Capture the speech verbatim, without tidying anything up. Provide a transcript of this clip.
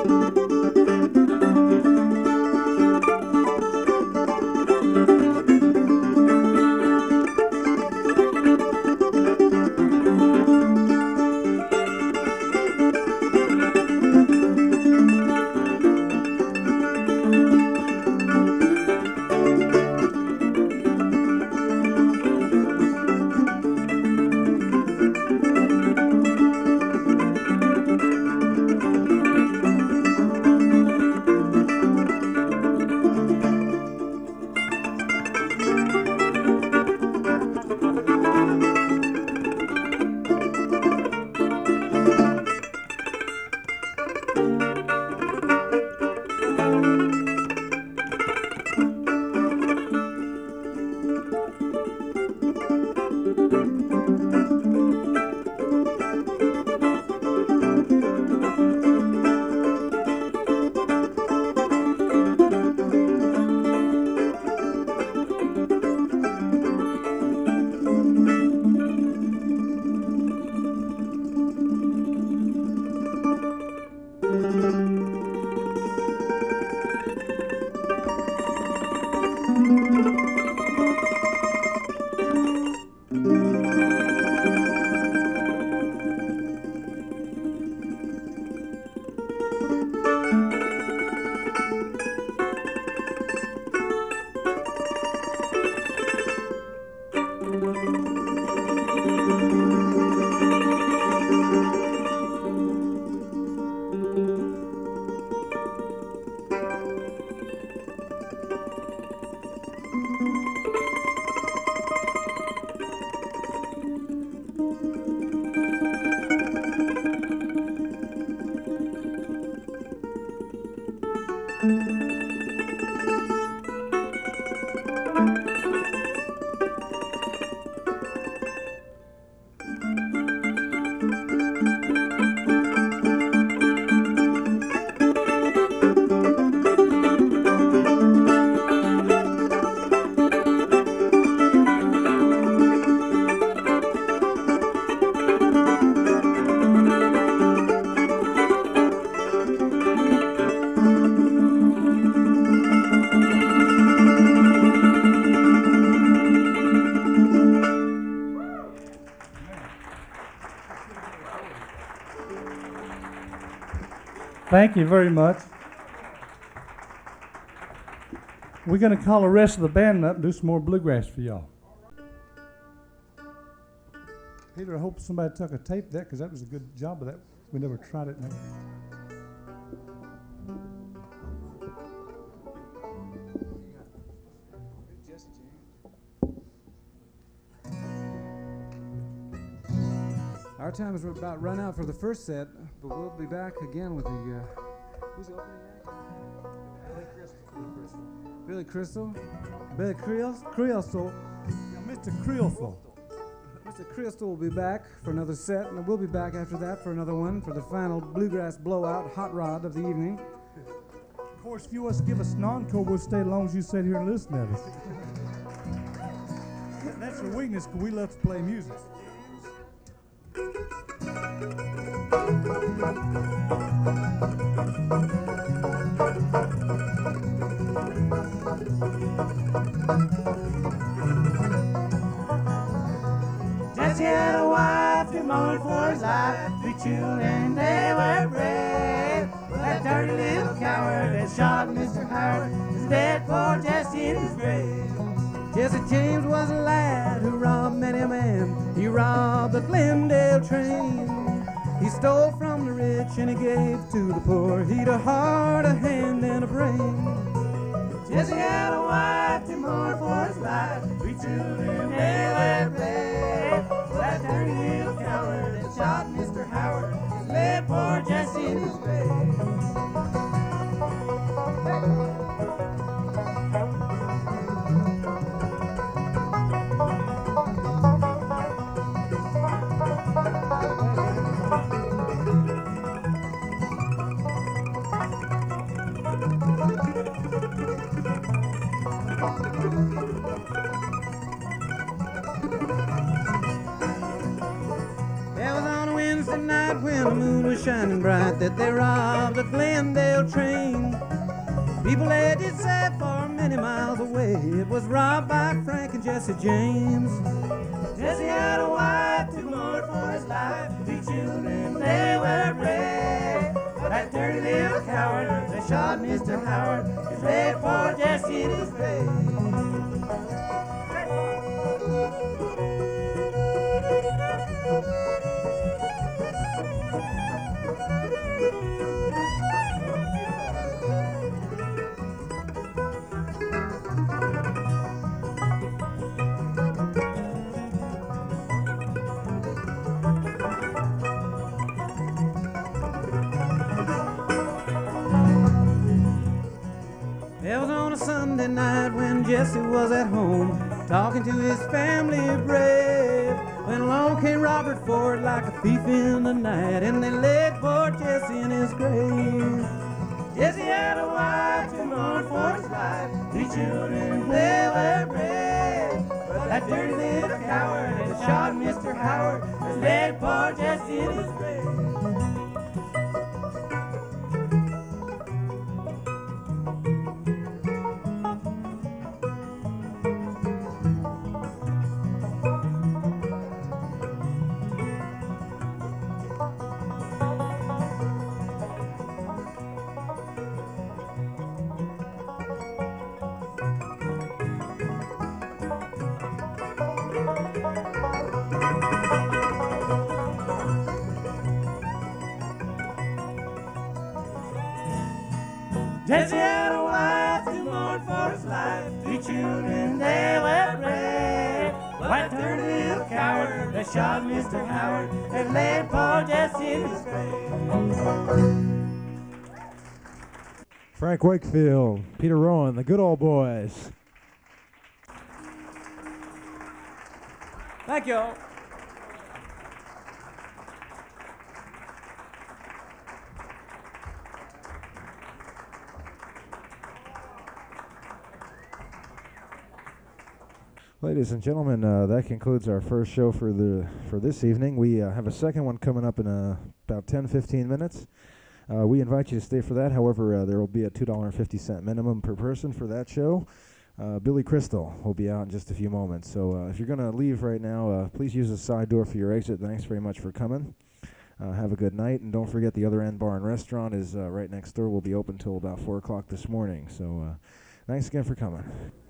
Thank you very much. We're going to call the rest of the band up and do some more bluegrass for y'all. Peter, I hope somebody took a tape of that because that was a good job of that. We never tried it. Our time is about run out for the first set, but we'll be back again with the, uh, who's the opening act? Billy Crystal. Billy Crystal? Billy Crystal? Crystal. Yeah, Mister Crystal. Mister Crystal will be back for another set, and we'll be back after that for another one for the final bluegrass blowout hot rod of the evening. Of course, if you want to give us an encore, we'll stay as long as you sit here and listen to us. That's your weakness, because we love to play music. Jesse had a wife to mourn for his life, three children, they were brave. But that dirty little coward that shot Mister Howard is dead for Jesse in his grave. Jesse James was a lad who robbed many a man. He robbed the Glendale train. He stole from the rich and he gave to the poor. He'd a heart, a hand, and a brain. Jesse had a wife to mourn for his life, three children, they were brave. Well, that dirty little coward that shot Mister Howard is laid poor Jesse in his grave. shining bright that they robbed the Glendale train. People had it said for many miles away it was robbed by Frank and Jesse James. Jesse had a wife to mourn for his life, three children they were brave. But that dirty little coward, they shot Mister Howard, his laid poor Jesse in his grave. It was on a Sunday night when Jesse was at home, talking to his family brave, when along came Robert Ford like a thief in the night, and they laid poor Jesse in his grave. Jesse had a wife to mourn for his life, three children they were brave. But that dirty little coward had shot Mister Howard, and laid poor Jesse in his grave. Jesse had a wife to mourn for his life, three children they were brave. But that dirty little coward that shot Mister Howard and laid poor Jesse in his grave. Frank Wakefield, Peter Rowan, the good old boys. Thank you. Ladies and gentlemen, uh, that concludes our first show for the for this evening. We uh, have a second one coming up in uh, about ten, fifteen minutes. Uh, we invite you to stay for that. However, uh, there will be a two dollars and fifty cents minimum per person for that show. Uh, Billy Crystal will be out in just a few moments. So uh, if you're going to leave right now, uh, please use the side door for your exit. Thanks very much for coming. Uh, have a good night. And don't forget the Other End Bar and Restaurant is uh, right next door. Will be open till about four o'clock this morning. So uh, thanks again for coming.